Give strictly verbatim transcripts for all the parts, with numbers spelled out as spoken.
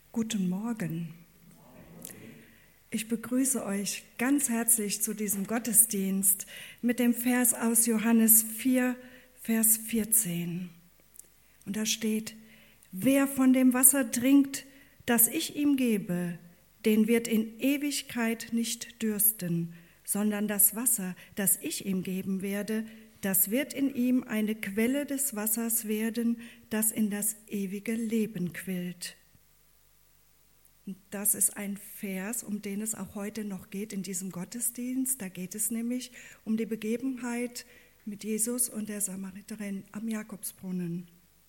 Guten Morgen. Ich begrüße euch ganz herzlich zu diesem Gottesdienst mit dem Vers aus Johannes vier, Vers vierzehn. Und da steht: Wer von dem Wasser trinkt, das ich ihm gebe, den wird in Ewigkeit nicht dürsten, sondern das Wasser, das ich ihm geben werde, das wird in ihm eine Quelle des Wassers werden, das in das ewige Leben quillt. Das ist ein Vers, um den es auch heute noch geht in diesem Gottesdienst. Da geht es nämlich um die Begebenheit mit Jesus und der Samariterin am Jakobsbrunnen.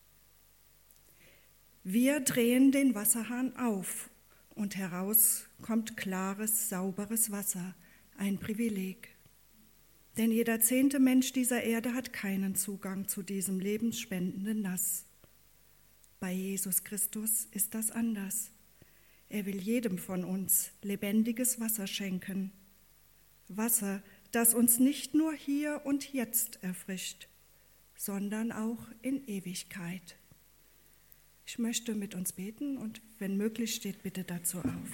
Wir drehen den Wasserhahn auf und heraus kommt klares, sauberes Wasser, ein Privileg. Denn jeder zehnte Mensch dieser Erde hat keinen Zugang zu diesem lebensspendenden Nass. Bei Jesus Christus ist das anders. Er will jedem von uns lebendiges Wasser schenken. Wasser, das uns nicht nur hier und jetzt erfrischt, sondern auch in Ewigkeit. Ich möchte mit uns beten und wenn möglich, steht bitte dazu auf.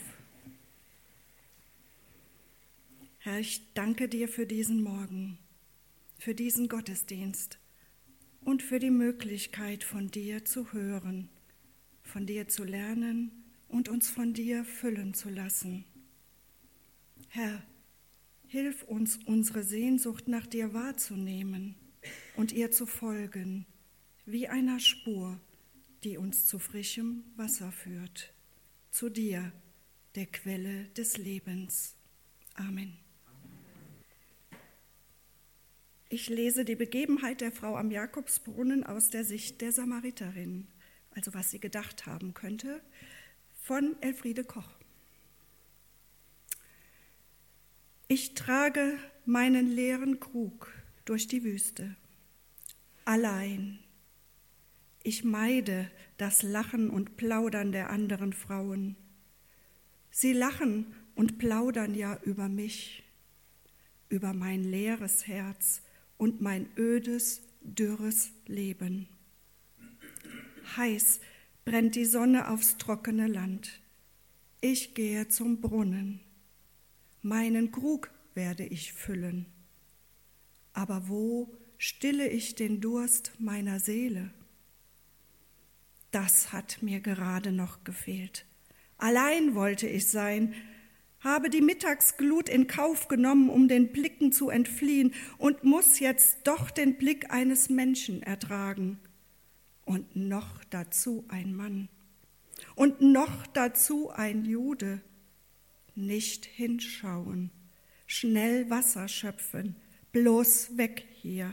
Herr, ich danke dir für diesen Morgen, für diesen Gottesdienst und für die Möglichkeit, von dir zu hören, von dir zu lernen und uns von dir füllen zu lassen. Herr, hilf uns, unsere Sehnsucht nach dir wahrzunehmen und ihr zu folgen, wie einer Spur, die uns zu frischem Wasser führt, zu dir, der Quelle des Lebens. Amen. Ich lese die Begebenheit der Frau am Jakobsbrunnen aus der Sicht der Samariterin, also was sie gedacht haben könnte, von Elfriede Koch. Ich trage meinen leeren Krug durch die Wüste, allein. Ich meide das Lachen und Plaudern der anderen Frauen. Sie lachen und plaudern ja über mich, über mein leeres Herz und mein ödes, dürres Leben. Heiß brennt die Sonne aufs trockene Land. Ich gehe zum Brunnen. Meinen Krug werde ich füllen. Aber wo stille ich den Durst meiner Seele? Das hat mir gerade noch gefehlt. Allein wollte ich sein, habe die Mittagsglut in Kauf genommen, um den Blicken zu entfliehen und muss jetzt doch den Blick eines Menschen ertragen. Und noch dazu ein Mann. Und noch dazu ein Jude. Nicht hinschauen, schnell Wasser schöpfen, bloß weg hier.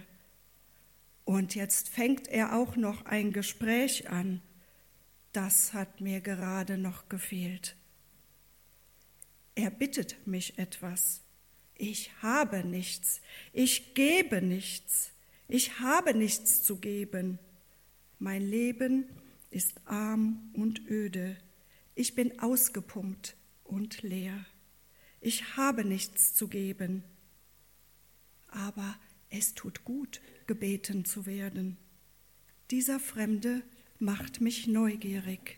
Und jetzt fängt er auch noch ein Gespräch an. Das hat mir gerade noch gefehlt. Er bittet mich etwas. Ich habe nichts, ich gebe nichts, ich habe nichts zu geben. Mein Leben ist arm und öde. Ich bin ausgepumpt und leer. Ich habe nichts zu geben. Aber es tut gut, gebeten zu werden. Dieser Fremde macht mich neugierig.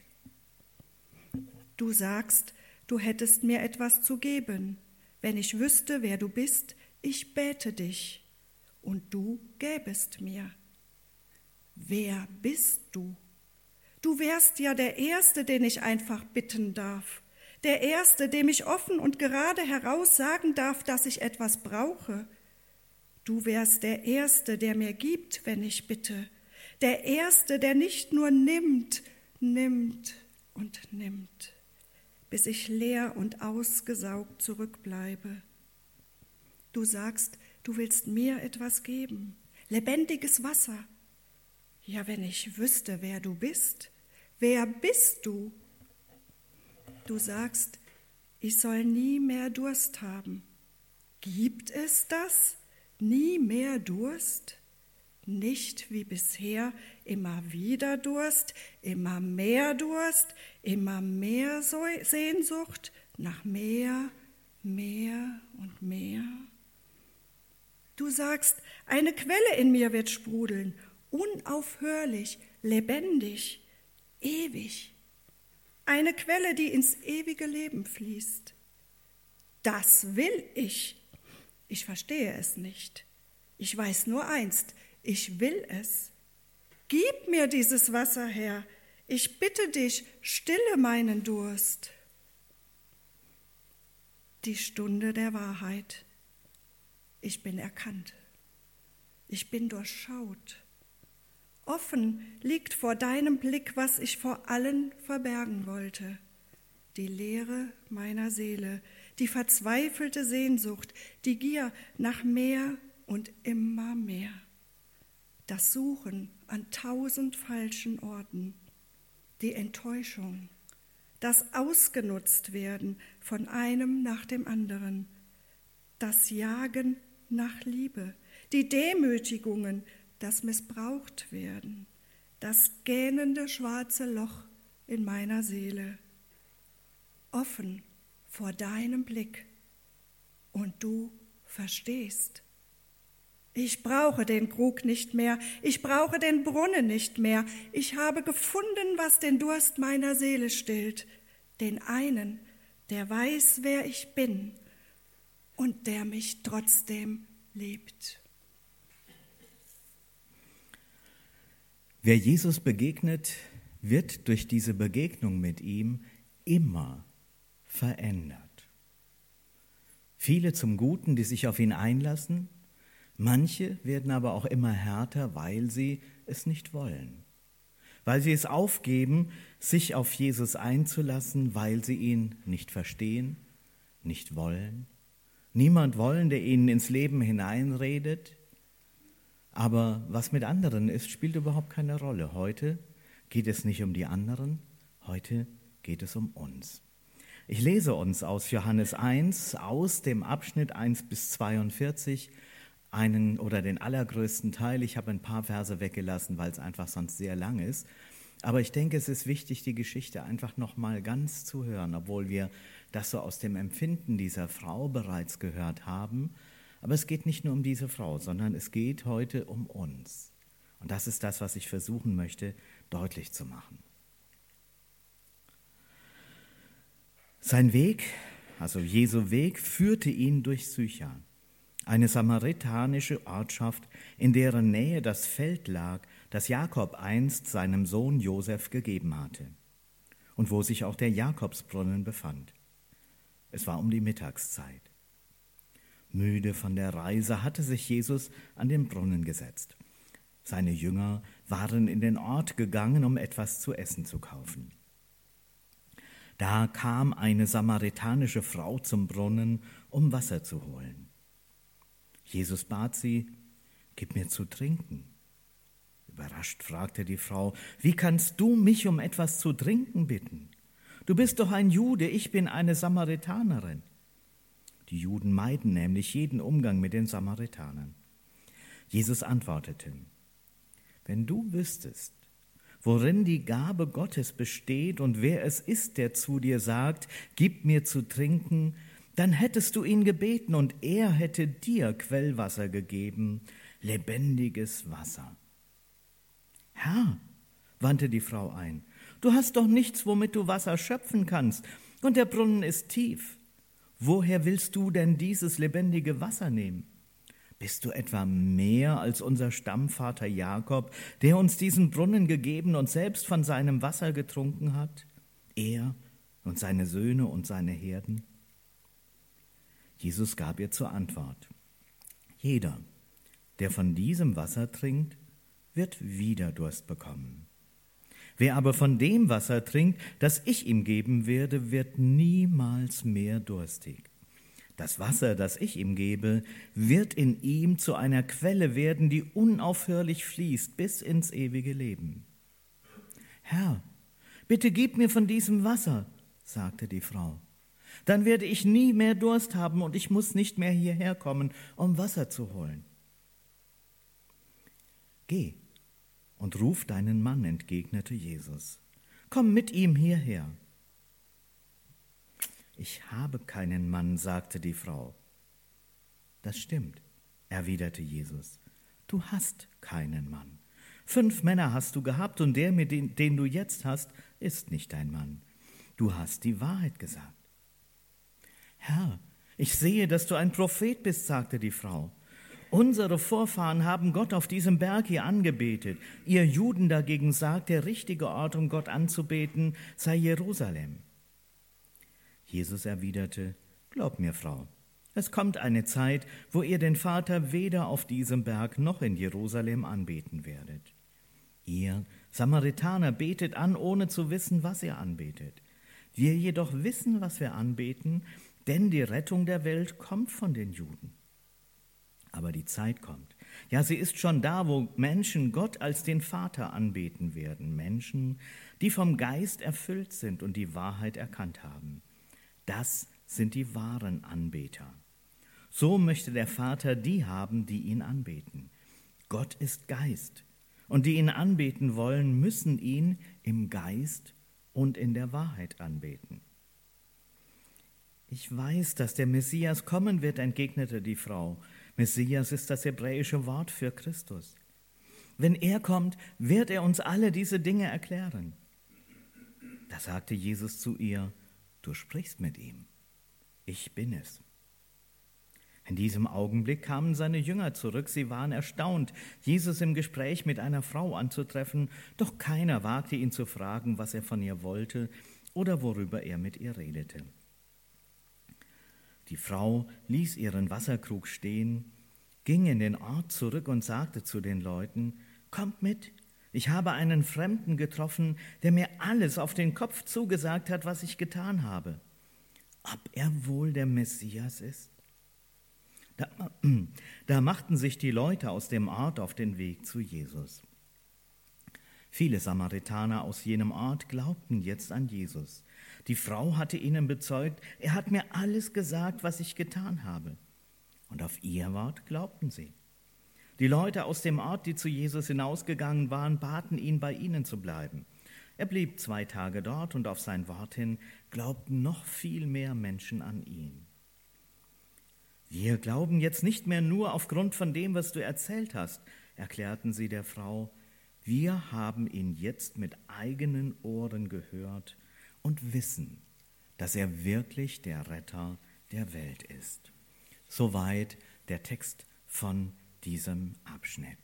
Du sagst, du hättest mir etwas zu geben. Wenn ich wüsste, wer du bist, ich bäte dich und du gäbest mir. Wer bist du? Du wärst ja der Erste, den ich einfach bitten darf. Der Erste, dem ich offen und gerade heraus sagen darf, dass ich etwas brauche. Du wärst der Erste, der mir gibt, wenn ich bitte. Der Erste, der nicht nur nimmt, nimmt und nimmt, bis ich leer und ausgesaugt zurückbleibe. Du sagst, du willst mir etwas geben, lebendiges Wasser. Ja, wenn ich wüsste, wer du bist, wer bist du? Du sagst, ich soll nie mehr Durst haben. Gibt es das? Nie mehr Durst? Nicht wie bisher, immer wieder Durst, immer mehr Durst, immer mehr Sehnsucht nach mehr, mehr und mehr. Du sagst, eine Quelle in mir wird sprudeln, unaufhörlich, lebendig, ewig. eine Quelle, die ins ewige Leben fließt. Das will ich. Ich verstehe es nicht. Ich weiß nur eins, ich will es. Gib mir dieses Wasser her. Ich bitte dich, stille meinen Durst. Die Stunde der Wahrheit. Ich bin erkannt. Ich bin durchschaut. Offen liegt vor deinem Blick, was ich vor allen verbergen wollte. Die Leere meiner Seele, die verzweifelte Sehnsucht, die Gier nach mehr und immer mehr. Das Suchen an tausend falschen Orten, die Enttäuschung, das Ausgenutzt-Werden von einem nach dem anderen, das Jagen nach Liebe, die Demütigungen, das Missbrauchtwerden, das gähnende schwarze Loch in meiner Seele. Offen vor deinem Blick und du verstehst. Ich brauche den Krug nicht mehr, ich brauche den Brunnen nicht mehr. Ich habe gefunden, was den Durst meiner Seele stillt, den einen, der weiß, wer ich bin und der mich trotzdem liebt. Wer Jesus begegnet, wird durch diese Begegnung mit ihm immer verändert. Viele zum Guten, die sich auf ihn einlassen, manche werden aber auch immer härter, weil sie es nicht wollen, weil sie es aufgeben, sich auf Jesus einzulassen, weil sie ihn nicht verstehen, nicht wollen. Niemand wollen, der ihnen ins Leben hineinredet. Aber was mit anderen ist, spielt überhaupt keine Rolle. Heute geht es nicht um die anderen, heute geht es um uns. Ich lese uns aus Johannes eins, aus dem Abschnitt eins bis zweiundvierzig, einen oder den allergrößten Teil. Ich habe ein paar Verse weggelassen, weil es einfach sonst sehr lang ist. Aber ich denke, es ist wichtig, die Geschichte einfach noch mal ganz zu hören, obwohl wir das so aus dem Empfinden dieser Frau bereits gehört haben. Aber es geht nicht nur um diese Frau, sondern es geht heute um uns. Und das ist das, was ich versuchen möchte, deutlich zu machen. Sein Weg, also Jesu Weg, führte ihn durch Sychar, eine samaritanische Ortschaft, in deren Nähe das Feld lag, das Jakob einst seinem Sohn Josef gegeben hatte und wo sich auch der Jakobsbrunnen befand. Es war um die Mittagszeit. Müde von der Reise hatte sich Jesus an den Brunnen gesetzt. Seine Jünger waren in den Ort gegangen, um etwas zu essen zu kaufen. Da kam eine samaritanische Frau zum Brunnen, um Wasser zu holen. Jesus bat sie, gib mir zu trinken. Überrascht fragte die Frau, wie kannst du mich um etwas zu trinken bitten? Du bist doch ein Jude, ich bin eine Samaritanerin. Die Juden meiden nämlich jeden Umgang mit den Samaritanern. Jesus antwortete, wenn du wüsstest, worin die Gabe Gottes besteht und wer es ist, der zu dir sagt, gib mir zu trinken, dann hättest du ihn gebeten und er hätte dir Quellwasser gegeben, lebendiges Wasser. Herr, wandte die Frau ein, du hast doch nichts, womit du Wasser schöpfen kannst, und der Brunnen ist tief. Woher willst du denn dieses lebendige Wasser nehmen? Bist du etwa mehr als unser Stammvater Jakob, der uns diesen Brunnen gegeben und selbst von seinem Wasser getrunken hat? Er und seine Söhne und seine Herden? Jesus gab ihr zur Antwort, jeder, der von diesem Wasser trinkt, wird wieder Durst bekommen. Wer aber von dem Wasser trinkt, das ich ihm geben werde, wird niemals mehr durstig. Das Wasser, das ich ihm gebe, wird in ihm zu einer Quelle werden, die unaufhörlich fließt bis ins ewige Leben. Herr, bitte gib mir von diesem Wasser, sagte die Frau. Dann werde ich nie mehr Durst haben und ich muss nicht mehr hierher kommen, um Wasser zu holen. Geh und ruf deinen Mann, entgegnete Jesus. Komm mit ihm hierher. Ich habe keinen Mann, sagte die Frau. Das stimmt, erwiderte Jesus. Du hast keinen Mann. Fünf Männer hast du gehabt und der, mit den, den du jetzt hast, ist nicht dein Mann. du hast die Wahrheit gesagt. Herr, ich sehe, dass du ein Prophet bist, sagte die Frau. Unsere Vorfahren haben Gott auf diesem Berg hier angebetet. Ihr Juden dagegen sagt, der richtige Ort, um Gott anzubeten, sei Jerusalem. Jesus erwiderte, glaub mir, Frau, es kommt eine Zeit, wo ihr den Vater weder auf diesem Berg noch in Jerusalem anbeten werdet. Ihr Samaritaner betet an, ohne zu wissen, was ihr anbetet. Wir jedoch wissen, was wir anbeten, denn die Rettung der Welt kommt von den Juden. Aber die Zeit kommt. Ja, sie ist schon da, wo Menschen Gott als den Vater anbeten werden. Menschen, die vom Geist erfüllt sind und die Wahrheit erkannt haben. Das sind die wahren Anbeter. So möchte der Vater die haben, die ihn anbeten. Gott ist Geist, und die ihn anbeten wollen, müssen ihn im Geist und in der Wahrheit anbeten. Ich weiß, dass der Messias kommen wird, entgegnete die Frau. Messias ist das hebräische Wort für Christus. Wenn er kommt, wird er uns alle diese Dinge erklären. Da sagte Jesus zu ihr, du sprichst mit ihm. Ich bin es. In diesem Augenblick kamen seine Jünger zurück. Sie waren erstaunt, Jesus im Gespräch mit einer Frau anzutreffen, doch keiner wagte ihn zu fragen, was er von ihr wollte oder worüber er mit ihr redete. Die Frau ließ ihren Wasserkrug stehen, ging in den Ort zurück und sagte zu den Leuten, kommt mit, ich habe einen Fremden getroffen, der mir alles auf den Kopf zugesagt hat, was ich getan habe. Ob er wohl der Messias ist? Da, da machten sich die Leute aus dem Ort auf den Weg zu Jesus. Viele Samaritaner aus jenem Ort glaubten jetzt an Jesus. Die Frau hatte ihnen bezeugt, er hat mir alles gesagt, was ich getan habe. Und auf ihr Wort glaubten sie. Die Leute aus dem Ort, die zu Jesus hinausgegangen waren, baten ihn, bei ihnen zu bleiben. Er blieb zwei Tage dort und auf sein Wort hin glaubten noch viel mehr Menschen an ihn. Wir glauben jetzt nicht mehr nur aufgrund von dem, was du erzählt hast, erklärten sie der Frau. Wir haben ihn jetzt mit eigenen Ohren gehört und wissen, dass er wirklich der Retter der Welt ist. Soweit der Text von diesem Abschnitt.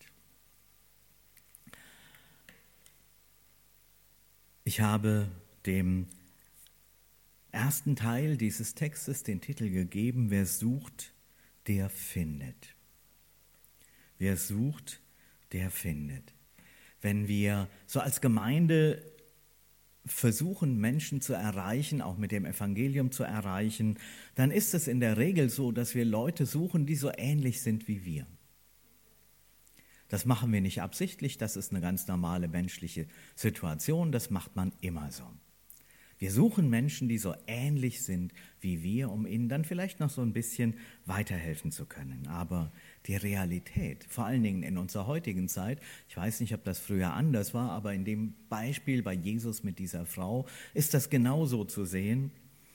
Ich habe dem ersten Teil dieses Textes den Titel gegeben, wer sucht, der findet. Wer sucht, der findet. Wenn wir so als Gemeinde versuchen, Menschen zu erreichen, auch mit dem Evangelium zu erreichen, dann ist es in der Regel so, dass wir Leute suchen, die so ähnlich sind wie wir. Das machen wir nicht absichtlich, das ist eine ganz normale menschliche Situation, das macht man immer so. Wir suchen Menschen, die so ähnlich sind wie wir, um ihnen dann vielleicht noch so ein bisschen weiterhelfen zu können. Aber die Realität, vor allen Dingen in unserer heutigen Zeit, ich weiß nicht, ob das früher anders war, aber in dem Beispiel bei Jesus mit dieser Frau ist das genauso zu sehen.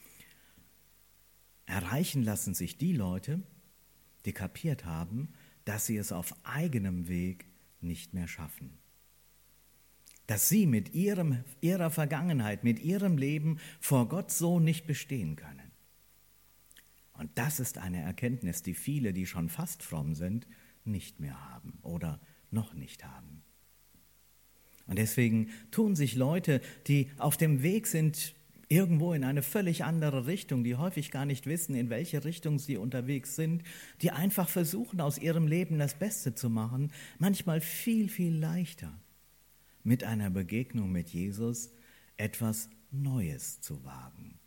Erreichen lassen sich die Leute, die kapiert haben, dass sie es auf eigenem Weg nicht mehr schaffen. Dass sie mit ihrem, ihrer Vergangenheit, mit ihrem Leben vor Gott so nicht bestehen können. Und das ist eine Erkenntnis, die viele, die schon fast fromm sind, nicht mehr haben oder noch nicht haben. Und deswegen tun sich Leute, die auf dem Weg sind, irgendwo in eine völlig andere Richtung, die häufig gar nicht wissen, in welche Richtung sie unterwegs sind, die einfach versuchen, aus ihrem Leben das Beste zu machen, manchmal viel, viel leichter, mit einer Begegnung mit Jesus etwas Neues zu wagen.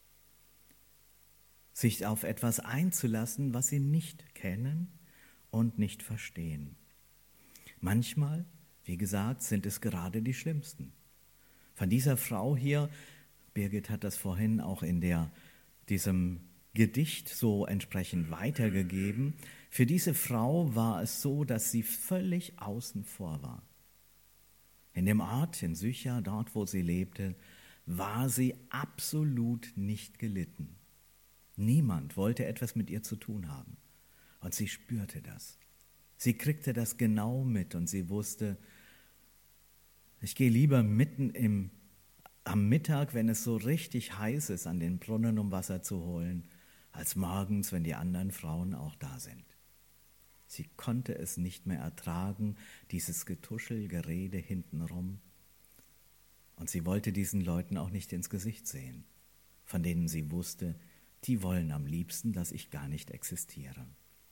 Sich auf etwas einzulassen, was sie nicht kennen und nicht verstehen. Manchmal, wie gesagt, sind es gerade die Schlimmsten. Von dieser Frau hier, Birgit hat das vorhin auch in der, diesem Gedicht so entsprechend weitergegeben, für diese Frau war es so, dass sie völlig außen vor war. In dem Ort, in Sychar, dort wo sie lebte, war sie absolut nicht gelitten. Niemand wollte etwas mit ihr zu tun haben. Und sie spürte das. Sie kriegte das genau mit und sie wusste, ich gehe lieber mitten im am Mittag, wenn es so richtig heiß ist, an den Brunnen, um Wasser zu holen, als morgens, wenn die anderen Frauen auch da sind. Sie konnte es nicht mehr ertragen, dieses Getuschel, Gerede hintenrum. Und sie wollte diesen Leuten auch nicht ins Gesicht sehen, von denen sie wusste, die wollen am liebsten, dass ich gar nicht existiere.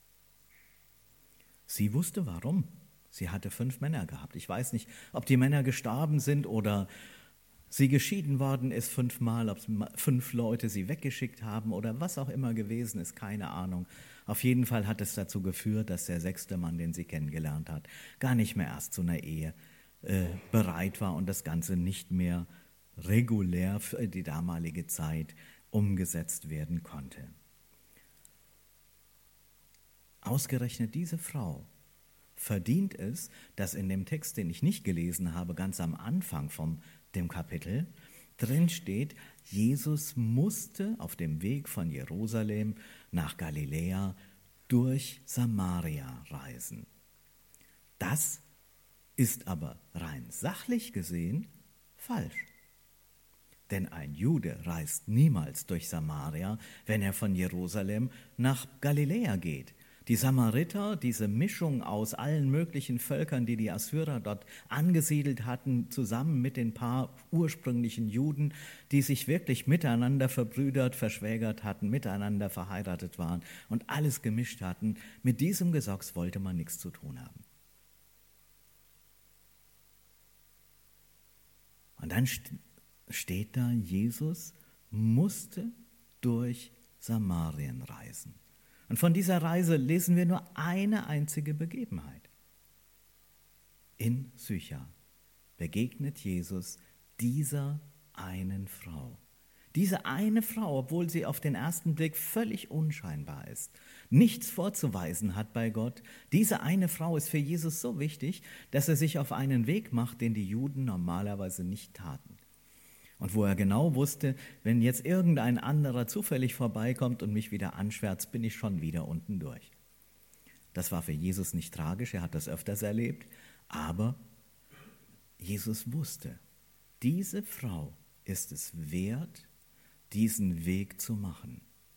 Sie wusste warum. Sie hatte fünf Männer gehabt. Ich weiß nicht, ob die Männer gestorben sind oder sie geschieden worden ist fünfmal, ob fünf Leute sie weggeschickt haben oder was auch immer gewesen ist, keine Ahnung. Auf jeden Fall hat es dazu geführt, dass der sechste Mann, den sie kennengelernt hat, gar nicht mehr erst zu einer Ehe äh, bereit war und das Ganze nicht mehr regulär für die damalige Zeit umgesetzt werden konnte. Ausgerechnet diese Frau verdient es, dass in dem Text, den ich nicht gelesen habe, ganz am Anfang vom dem Kapitel drin steht, Jesus musste auf dem Weg von Jerusalem nach Galiläa durch Samaria reisen. Das ist aber rein sachlich gesehen falsch. Denn ein Jude reist niemals durch Samaria, wenn er von Jerusalem nach Galiläa geht. Die Samariter, diese Mischung aus allen möglichen Völkern, die die Assyrer dort angesiedelt hatten, zusammen mit den paar ursprünglichen Juden, die sich wirklich miteinander verbrüdert, verschwägert hatten, miteinander verheiratet waren und alles gemischt hatten, mit diesem Gesocks wollte man nichts zu tun haben. Und dann steht da, Jesus musste durch Samarien reisen. Und von dieser Reise lesen wir nur eine einzige Begebenheit. In Sychar begegnet Jesus dieser einen Frau. Diese eine Frau, obwohl sie auf den ersten Blick völlig unscheinbar ist, nichts vorzuweisen hat bei Gott, diese eine Frau ist für Jesus so wichtig, dass er sich auf einen Weg macht, den die Juden normalerweise nicht taten. Und wo er genau wusste, wenn jetzt irgendein anderer zufällig vorbeikommt und mich wieder anschwärzt, bin ich schon wieder unten durch. Das war für Jesus nicht tragisch, er hat das öfters erlebt, aber Jesus wusste, diese Frau ist es wert, diesen Weg zu machen.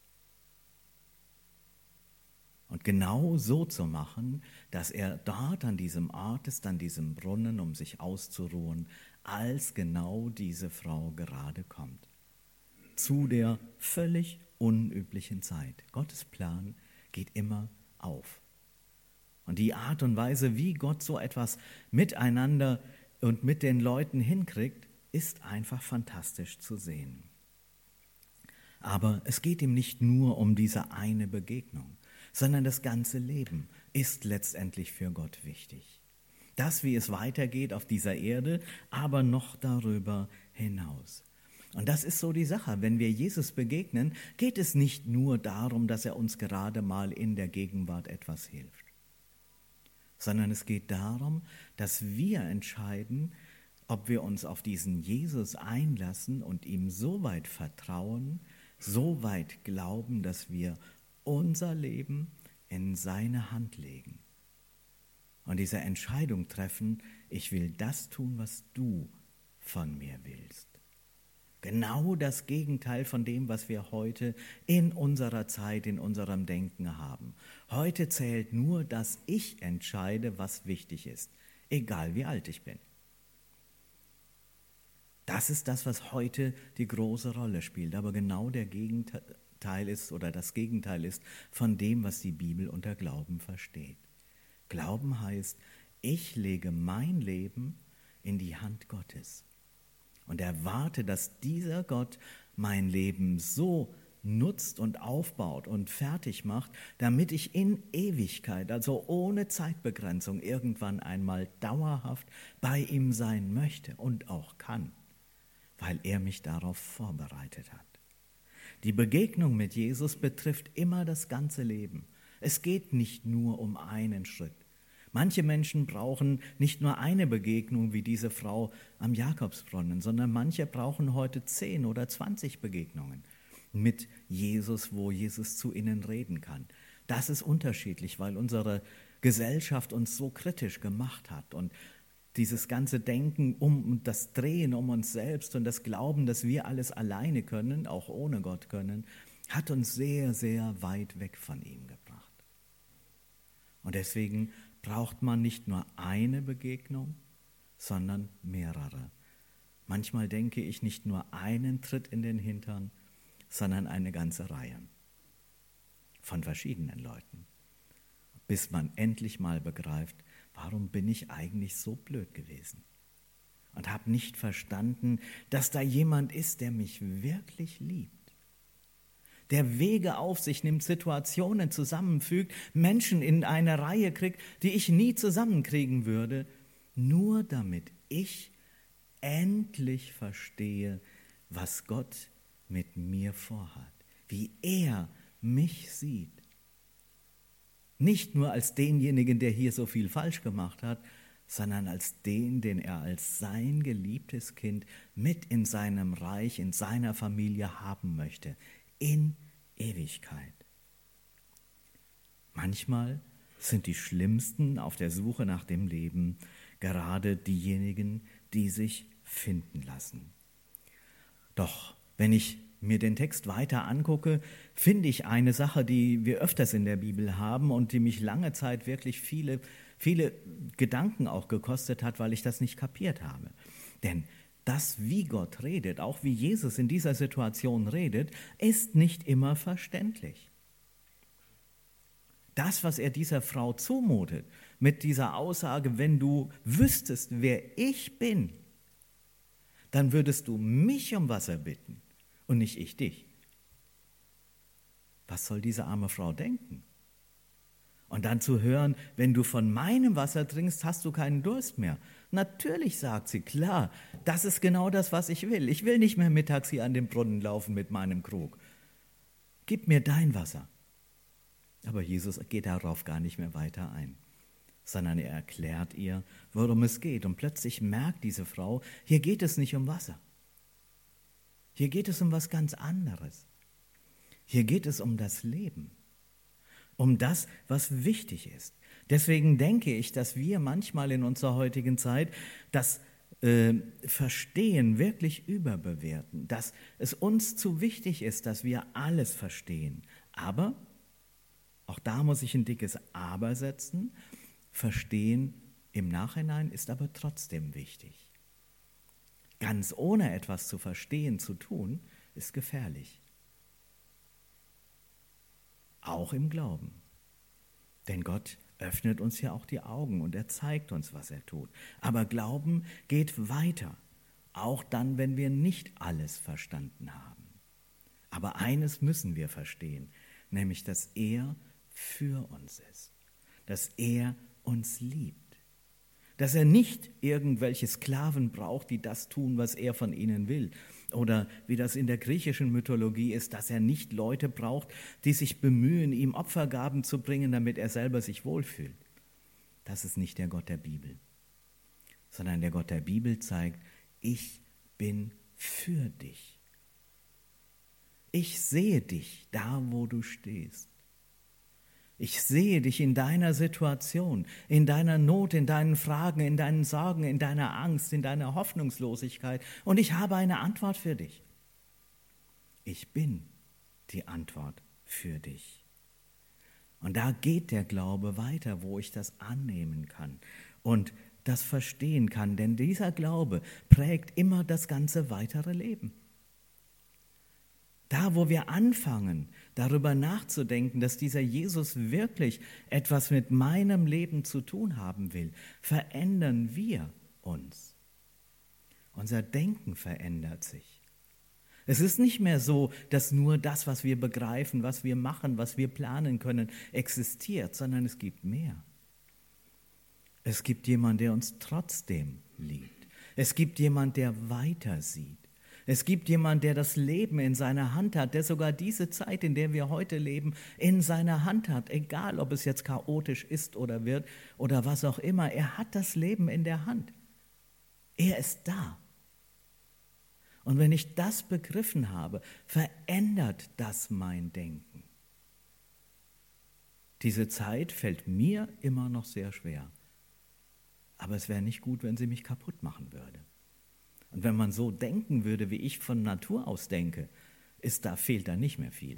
Und genau so zu machen, dass er dort an diesem Ort ist, an diesem Brunnen, um sich auszuruhen, als genau diese Frau gerade kommt. Zu der völlig unüblichen Zeit. Gottes Plan geht immer auf. Und die Art und Weise, wie Gott so etwas miteinander und mit den Leuten hinkriegt, ist einfach fantastisch zu sehen. Aber es geht ihm nicht nur um diese eine Begegnung, sondern das ganze Leben ist letztendlich für Gott wichtig. Das, wie es weitergeht auf dieser Erde, aber noch darüber hinaus. Und das ist so die Sache. Wenn wir Jesus begegnen, geht es nicht nur darum, dass er uns gerade mal in der Gegenwart etwas hilft, sondern es geht darum, dass wir entscheiden, ob wir uns auf diesen Jesus einlassen und ihm so weit vertrauen, so weit glauben, dass wir unser Leben in seine Hand legen. Und diese Entscheidung treffen, ich will das tun, was du von mir willst. Genau das Gegenteil von dem, was wir heute in unserer Zeit, in unserem Denken haben. Heute zählt nur, dass ich entscheide, was wichtig ist, egal wie alt ich bin. Das ist das, was heute die große Rolle spielt, aber genau der Gegenteil ist oder das Gegenteil ist von dem, was die Bibel unter Glauben versteht. Glauben heißt, ich lege mein Leben in die Hand Gottes und erwarte, dass dieser Gott mein Leben so nutzt und aufbaut und fertig macht, damit ich in Ewigkeit, also ohne Zeitbegrenzung, irgendwann einmal dauerhaft bei ihm sein möchte und auch kann, weil er mich darauf vorbereitet hat. Die Begegnung mit Jesus betrifft immer das ganze Leben. Es geht nicht nur um einen Schritt. Manche Menschen brauchen nicht nur eine Begegnung wie diese Frau am Jakobsbrunnen, sondern manche brauchen heute zehn oder zwanzig Begegnungen mit Jesus, wo Jesus zu ihnen reden kann. Das ist unterschiedlich, weil unsere Gesellschaft uns so kritisch gemacht hat und dieses ganze Denken um und das Drehen um uns selbst und das Glauben, dass wir alles alleine können, auch ohne Gott können, hat uns sehr, sehr weit weg von ihm gebracht. Und deswegen braucht man nicht nur eine Begegnung, sondern mehrere. Manchmal denke ich nicht nur einen Tritt in den Hintern, sondern eine ganze Reihe von verschiedenen Leuten, bis man endlich mal begreift, warum bin ich eigentlich so blöd gewesen und habe nicht verstanden, dass da jemand ist, der mich wirklich liebt, der Wege auf sich nimmt, Situationen zusammenfügt, Menschen in eine Reihe kriegt, die ich nie zusammenkriegen würde, nur damit ich endlich verstehe, was Gott mit mir vorhat, wie er mich sieht. Nicht nur als denjenigen, der hier so viel falsch gemacht hat, sondern als den, den er als sein geliebtes Kind mit in seinem Reich, in seiner Familie haben möchte, in Ewigkeit. Manchmal sind die Schlimmsten auf der Suche nach dem Leben gerade diejenigen, die sich finden lassen. Doch wenn ich mir den Text weiter angucke, finde ich eine Sache, die wir öfters in der Bibel haben und die mich lange Zeit wirklich viele, viele Gedanken auch gekostet hat, weil ich das nicht kapiert habe. Denn das, wie Gott redet, auch wie Jesus in dieser Situation redet, ist nicht immer verständlich. Das, was er dieser Frau zumutet, mit dieser Aussage, wenn du wüsstest, wer ich bin, dann würdest du mich um Wasser bitten und nicht ich dich. Was soll diese arme Frau denken? Und dann zu hören, wenn du von meinem Wasser trinkst, hast du keinen Durst mehr. Natürlich, sagt sie, klar, das ist genau das, was ich will. Ich will nicht mehr mittags hier an den Brunnen laufen mit meinem Krug. Gib mir dein Wasser. Aber Jesus geht darauf gar nicht mehr weiter ein, sondern er erklärt ihr, worum es geht. Und plötzlich merkt diese Frau, hier geht es nicht um Wasser. Hier geht es um was ganz anderes. Hier geht es um das Leben, um das, was wichtig ist. Deswegen denke ich, dass wir manchmal in unserer heutigen Zeit das äh, Verstehen wirklich überbewerten, dass es uns zu wichtig ist, dass wir alles verstehen. Aber, auch da muss ich ein dickes Aber setzen, Verstehen im Nachhinein ist aber trotzdem wichtig. Ganz ohne etwas zu verstehen, zu tun, ist gefährlich. Auch im Glauben. Denn Gott öffnet uns ja auch die Augen und er zeigt uns, was er tut. Aber Glauben geht weiter, auch dann, wenn wir nicht alles verstanden haben. Aber eines müssen wir verstehen, nämlich, dass er für uns ist, dass er uns liebt. Dass er nicht irgendwelche Sklaven braucht, die das tun, was er von ihnen will. Oder wie das in der griechischen Mythologie ist, dass er nicht Leute braucht, die sich bemühen, ihm Opfergaben zu bringen, damit er selber sich wohlfühlt. Das ist nicht der Gott der Bibel. Sondern der Gott der Bibel zeigt, ich bin für dich. Ich sehe dich da, wo du stehst. Ich sehe dich in deiner Situation, in deiner Not, in deinen Fragen, in deinen Sorgen, in deiner Angst, in deiner Hoffnungslosigkeit. Und ich habe eine Antwort für dich. Ich bin die Antwort für dich. Und da geht der Glaube weiter, wo ich das annehmen kann und das verstehen kann. Denn dieser Glaube prägt immer das ganze weitere Leben. Da, wo wir anfangen, darüber nachzudenken, dass dieser Jesus wirklich etwas mit meinem Leben zu tun haben will, verändern wir uns. Unser Denken verändert sich. Es ist nicht mehr so, dass nur das, was wir begreifen, was wir machen, was wir planen können, existiert, sondern es gibt mehr. Es gibt jemanden, der uns trotzdem liebt. Es gibt jemanden, der weiter sieht. Es gibt jemanden, der das Leben in seiner Hand hat, der sogar diese Zeit, in der wir heute leben, in seiner Hand hat, egal ob es jetzt chaotisch ist oder wird oder was auch immer. Er hat das Leben in der Hand. Er ist da. Und wenn ich das begriffen habe, verändert das mein Denken. Diese Zeit fällt mir immer noch sehr schwer. aber es wäre nicht gut, wenn sie mich kaputt machen würde. Und wenn man so denken würde, wie ich von Natur aus denke, ist da, fehlt da nicht mehr viel.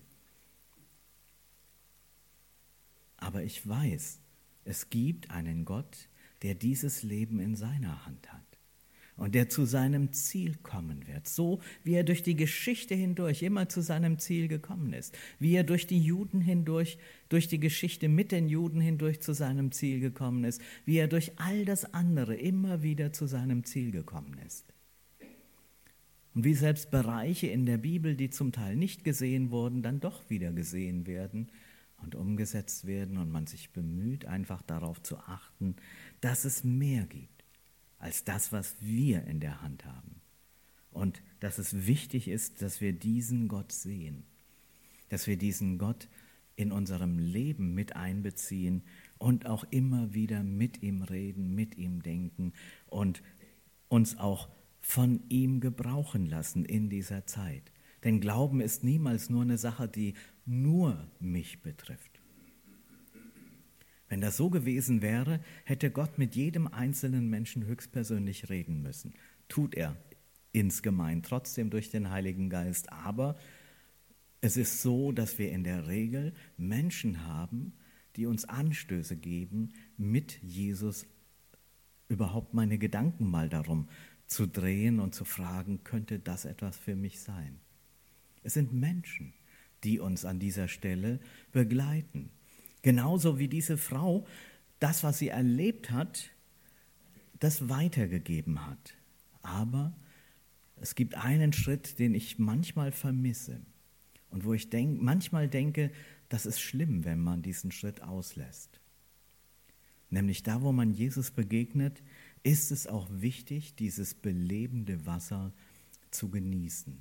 Aber ich weiß, es gibt einen Gott, der dieses Leben in seiner Hand hat und der zu seinem Ziel kommen wird, so wie er durch die Geschichte hindurch immer zu seinem Ziel gekommen ist, wie er durch die Juden hindurch, durch die Geschichte mit den Juden hindurch zu seinem Ziel gekommen ist, wie er durch all das andere immer wieder zu seinem Ziel gekommen ist. Und wie selbst Bereiche in der Bibel, die zum Teil nicht gesehen wurden, dann doch wieder gesehen werden und umgesetzt werden und man sich bemüht, einfach darauf zu achten, dass es mehr gibt als das, was wir in der Hand haben. Und dass es wichtig ist, dass wir diesen Gott sehen, dass wir diesen Gott in unserem Leben mit einbeziehen und auch immer wieder mit ihm reden, mit ihm denken und uns auch von ihm gebrauchen lassen in dieser Zeit. Denn Glauben ist niemals nur eine Sache, die nur mich betrifft. Wenn das so gewesen wäre, hätte Gott mit jedem einzelnen Menschen höchstpersönlich reden müssen. Tut er insgemein trotzdem durch den Heiligen Geist. Aber es ist so, dass wir in der Regel Menschen haben, die uns Anstöße geben, mit Jesus überhaupt meine Gedanken mal darum zu drehen und zu fragen, könnte das etwas für mich sein? Es sind Menschen, die uns an dieser Stelle begleiten. Genauso wie diese Frau das, was sie erlebt hat, das weitergegeben hat. Aber es gibt einen Schritt, den ich manchmal vermisse und wo ich denk, manchmal denke, das ist schlimm, wenn man diesen Schritt auslässt. Nämlich da, wo man Jesus begegnet, ist es auch wichtig, dieses belebende Wasser zu genießen.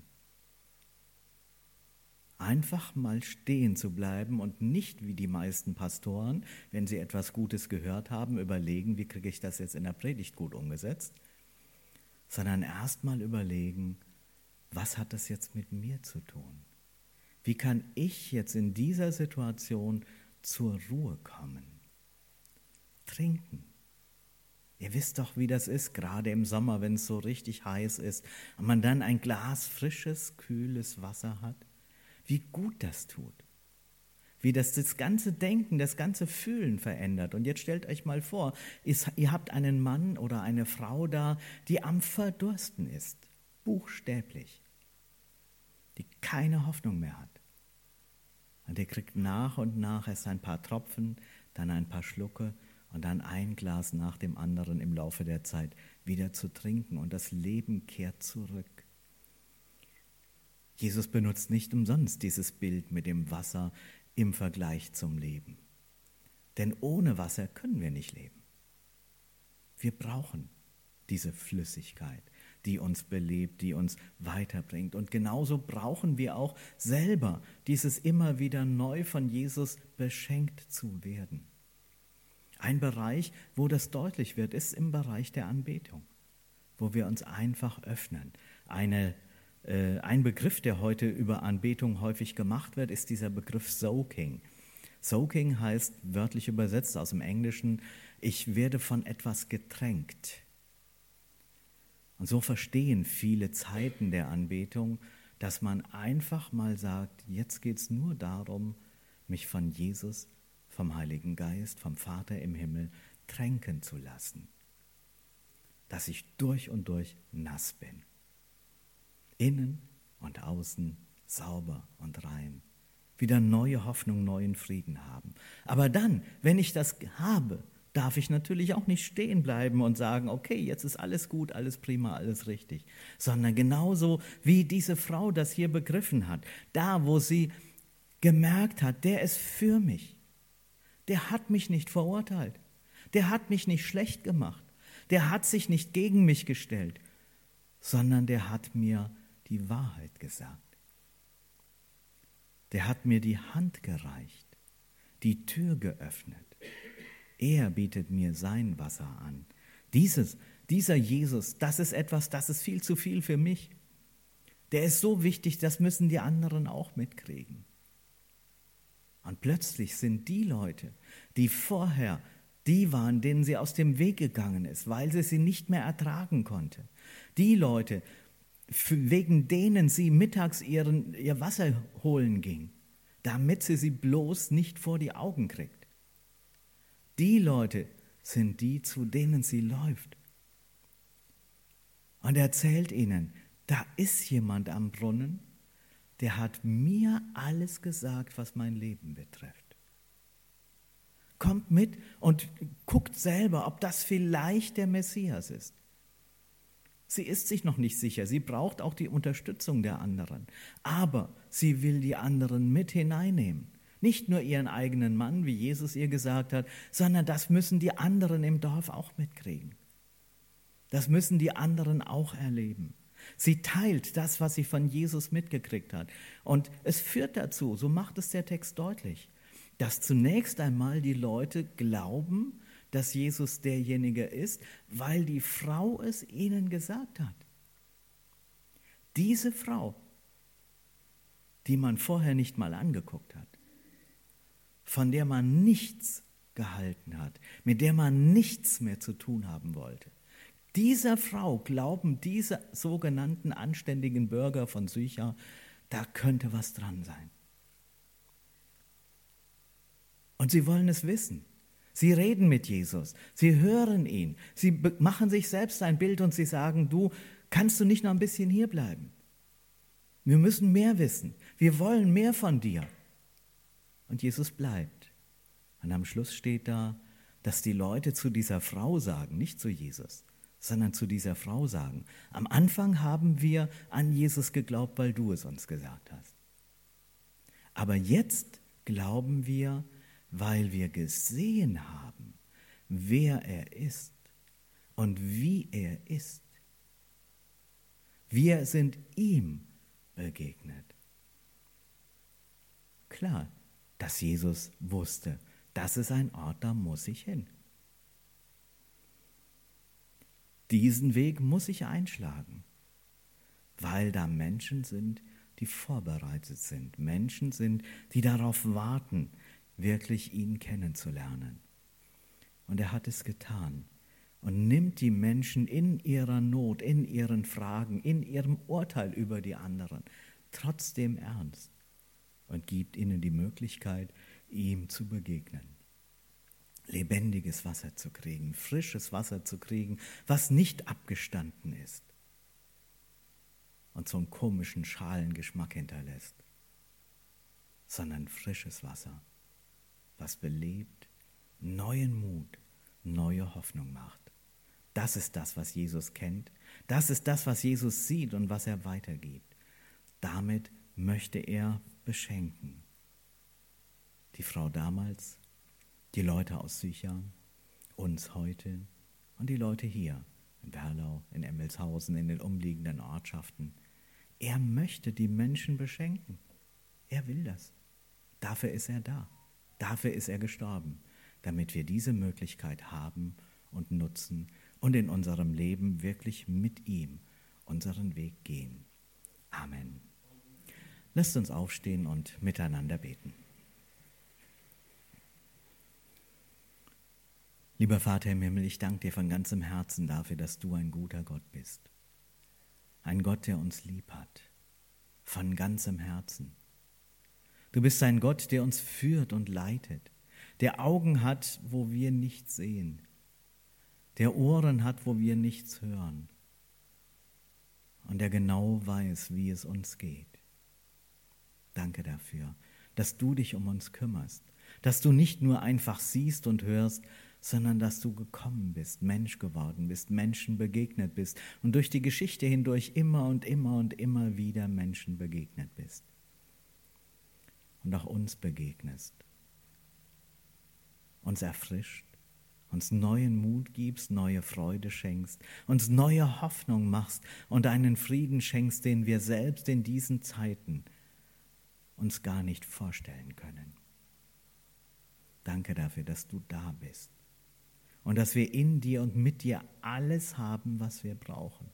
Einfach mal stehen zu bleiben und nicht wie die meisten Pastoren, wenn sie etwas Gutes gehört haben, überlegen, wie kriege ich das jetzt in der Predigt gut umgesetzt, sondern erst mal überlegen, was hat das jetzt mit mir zu tun? Wie kann ich jetzt in dieser Situation zur Ruhe kommen? Trinken. Ihr wisst doch, wie das ist, gerade im Sommer, wenn es so richtig heiß ist und man dann ein Glas frisches, kühles Wasser hat. Wie gut das tut. Wie das das ganze Denken, das ganze Fühlen verändert. Und jetzt stellt euch mal vor, ihr habt einen Mann oder eine Frau da, die am Verdursten ist, buchstäblich, die keine Hoffnung mehr hat. Und ihr kriegt nach und nach erst ein paar Tropfen, dann ein paar Schlucke und dann ein Glas nach dem anderen im Laufe der Zeit wieder zu trinken und das Leben kehrt zurück. Jesus benutzt nicht umsonst dieses Bild mit dem Wasser im Vergleich zum Leben. Denn ohne Wasser können wir nicht leben. Wir brauchen diese Flüssigkeit, die uns belebt, die uns weiterbringt. Und genauso brauchen wir auch selber dieses immer wieder neu von Jesus beschenkt zu werden. Ein Bereich, wo das deutlich wird, ist im Bereich der Anbetung, wo wir uns einfach öffnen. Eine Ein Begriff, der heute über Anbetung häufig gemacht wird, ist dieser Begriff Soaking. Soaking heißt, wörtlich übersetzt aus dem Englischen, ich werde von etwas getränkt. Und so verstehen viele Zeiten der Anbetung, dass man einfach mal sagt, jetzt geht es nur darum, mich von Jesus, vom Heiligen Geist, vom Vater im Himmel tränken zu lassen. Dass ich durch und durch nass bin. Innen und außen sauber und rein. Wieder neue Hoffnung, neuen Frieden haben. Aber dann, wenn ich das habe, darf ich natürlich auch nicht stehen bleiben und sagen, okay, jetzt ist alles gut, alles prima, alles richtig. Sondern genauso wie diese Frau das hier begriffen hat, da wo sie gemerkt hat, der ist für mich. Der hat mich nicht verurteilt. Der hat mich nicht schlecht gemacht. Der hat sich nicht gegen mich gestellt, sondern der hat mir die Wahrheit gesagt. Der hat mir die Hand gereicht, die Tür geöffnet. Er bietet mir sein Wasser an. Dieses, dieser Jesus, das ist etwas, das ist viel zu viel für mich. Der ist so wichtig, das müssen die anderen auch mitkriegen. Und plötzlich sind die Leute, die vorher Die waren, denen sie aus dem Weg gegangen ist, weil sie sie nicht mehr ertragen konnte. Die Leute, wegen denen sie mittags ihren, ihr Wasser holen ging, damit sie sie bloß nicht vor die Augen kriegt. Die Leute sind die, zu denen sie läuft. Und er erzählt ihnen, da ist jemand am Brunnen, der hat mir alles gesagt, was mein Leben betrifft. Kommt mit und guckt selber, ob das vielleicht der Messias ist. Sie ist sich noch nicht sicher, sie braucht auch die Unterstützung der anderen. Aber sie will die anderen mit hineinnehmen. Nicht nur ihren eigenen Mann, wie Jesus ihr gesagt hat, sondern das müssen die anderen im Dorf auch mitkriegen. Das müssen die anderen auch erleben. Sie teilt das, was sie von Jesus mitgekriegt hat. Und es führt dazu, so macht es der Text deutlich, dass zunächst einmal die Leute glauben, dass Jesus derjenige ist, weil die Frau es ihnen gesagt hat. Diese Frau, die man vorher nicht mal angeguckt hat, von der man nichts gehalten hat, mit der man nichts mehr zu tun haben wollte. Dieser Frau glauben diese sogenannten anständigen Bürger von Sychar, da könnte was dran sein. Und sie wollen es wissen. Sie reden mit Jesus, sie hören ihn, sie machen sich selbst ein Bild und sie sagen, du, kannst du nicht noch ein bisschen hier bleiben? Wir müssen mehr wissen, wir wollen mehr von dir. Und Jesus bleibt. Und am Schluss steht da, dass die Leute zu dieser Frau sagen, nicht zu Jesus, sondern zu dieser Frau sagen, am Anfang haben wir an Jesus geglaubt, weil du es uns gesagt hast. Aber jetzt glauben wir, weil wir gesehen haben, wer er ist und wie er ist. Wir sind ihm begegnet. Klar, dass Jesus wusste, das ist ein Ort, da muss ich hin. Diesen Weg muss ich einschlagen, weil da Menschen sind, die vorbereitet sind. Menschen sind, die darauf warten, wirklich ihn kennenzulernen. Und er hat es getan und nimmt die Menschen in ihrer Not, in ihren Fragen, in ihrem Urteil über die anderen trotzdem ernst und gibt ihnen die Möglichkeit, ihm zu begegnen. Lebendiges Wasser zu kriegen, frisches Wasser zu kriegen, was nicht abgestanden ist und so einen komischen Schalengeschmack hinterlässt, sondern frisches Wasser, was belebt, neuen Mut, neue Hoffnung macht. Das ist das, was Jesus kennt. Das ist das, was Jesus sieht und was er weitergibt. Damit möchte er beschenken. Die Frau damals, die Leute aus Sychar, uns heute und die Leute hier in Berlau, in Emmelshausen, in den umliegenden Ortschaften. Er möchte die Menschen beschenken. Er will das. Dafür ist er da. Dafür ist er gestorben, damit wir diese Möglichkeit haben und nutzen und in unserem Leben wirklich mit ihm unseren Weg gehen. Amen. Lasst uns aufstehen und miteinander beten. Lieber Vater im Himmel, ich danke dir von ganzem Herzen dafür, dass du ein guter Gott bist. Ein Gott, der uns lieb hat, von ganzem Herzen. Du bist ein Gott, der uns führt und leitet, der Augen hat, wo wir nichts sehen, der Ohren hat, wo wir nichts hören und der genau weiß, wie es uns geht. Danke dafür, dass du dich um uns kümmerst, dass du nicht nur einfach siehst und hörst, sondern dass du gekommen bist, Mensch geworden bist, Menschen begegnet bist und durch die Geschichte hindurch immer und immer und immer wieder Menschen begegnet bist. Und auch uns begegnest, uns erfrischt, uns neuen Mut gibst, neue Freude schenkst, uns neue Hoffnung machst und einen Frieden schenkst, den wir selbst in diesen Zeiten uns gar nicht vorstellen können. Danke dafür, dass du da bist und dass wir in dir und mit dir alles haben, was wir brauchen.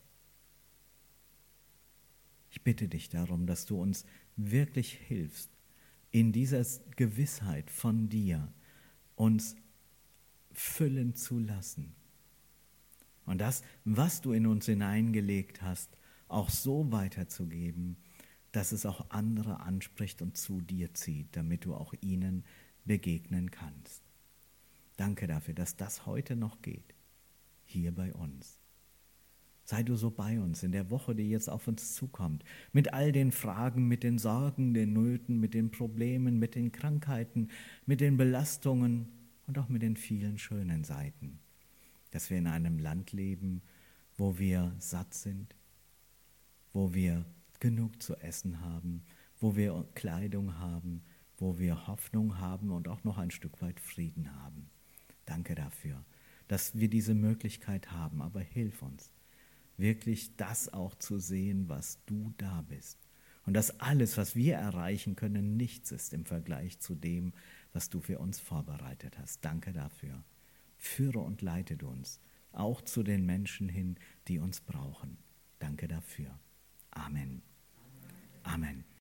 Ich bitte dich darum, dass du uns wirklich hilfst, in dieser Gewissheit von dir uns füllen zu lassen. Und das, was du in uns hineingelegt hast, auch so weiterzugeben, dass es auch andere anspricht und zu dir zieht, damit du auch ihnen begegnen kannst. Danke dafür, dass das heute noch geht, hier bei uns. Sei du so bei uns in der Woche, die jetzt auf uns zukommt, mit all den Fragen, mit den Sorgen, den Nöten, mit den Problemen, mit den Krankheiten, mit den Belastungen und auch mit den vielen schönen Seiten. Dass wir in einem Land leben, wo wir satt sind, wo wir genug zu essen haben, wo wir Kleidung haben, wo wir Hoffnung haben und auch noch ein Stück weit Frieden haben. Danke dafür, dass wir diese Möglichkeit haben, aber hilf uns, wirklich das auch zu sehen, was du da bist. Und dass alles, was wir erreichen können, nichts ist im Vergleich zu dem, was du für uns vorbereitet hast. Danke dafür. Führe und leite du uns, auch zu den Menschen hin, die uns brauchen. Danke dafür. Amen. Amen.